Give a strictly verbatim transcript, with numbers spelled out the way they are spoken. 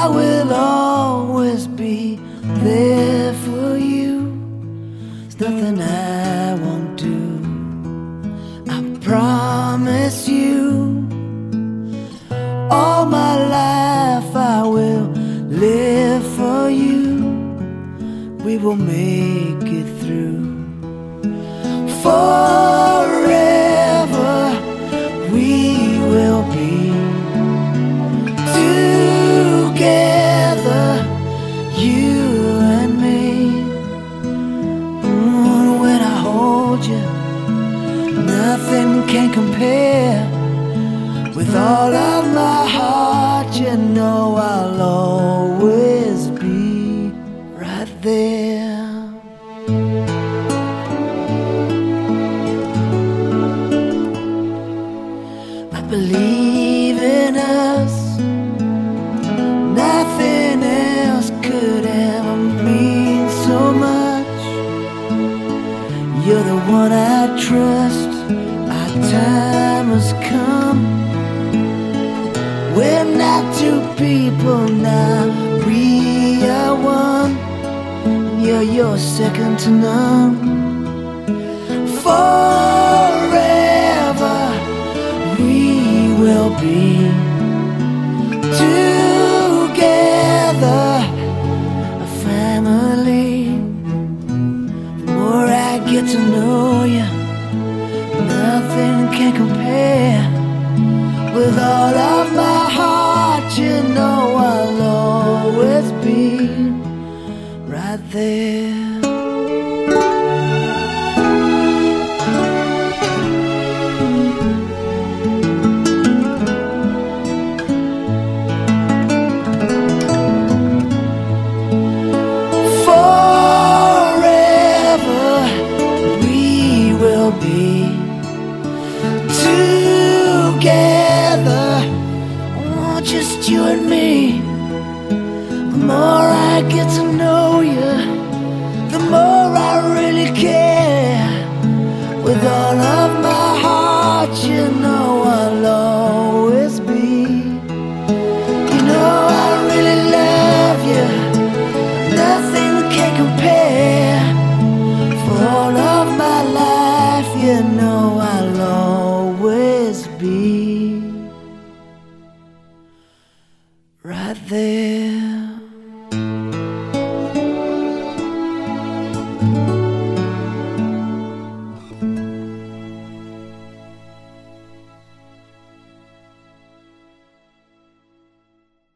I will always be there for you. There's nothing I won't do, I promise you. All my life I will live for you. We will make it through. Forever we will be together, you and me. Mm, when I hold you, nothing can compare. With all of my heart, you know I'll always be right there. I believe in us. Nothing else could ever mean so much. You're the one I trust. Our time has come. We're not two people now, we are one. Yeah, you're second to none. Forever we will be together, a family. The more I get to know you, nothing can compare. With all of my heart, you know I'll always be right there. Forever we will be together, oh, just you and me. The more I get to know you, the more I really care. With all of my heart, you know I'll always be. You know I really love you, nothing can compare. For all of my life, you know I'll always be right there.